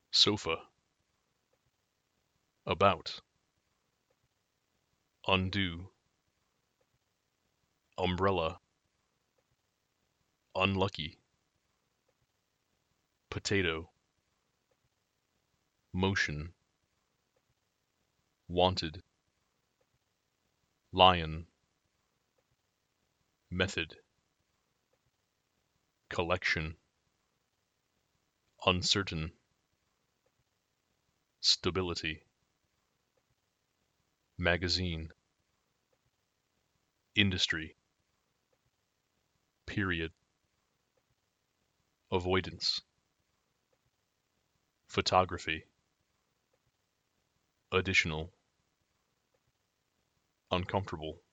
sofa, about, undo, umbrella, unlucky, potato, motion, wanted, lion, method, collection, uncertain, stability, magazine, industry, period, avoidance, photography, additional, uncomfortable,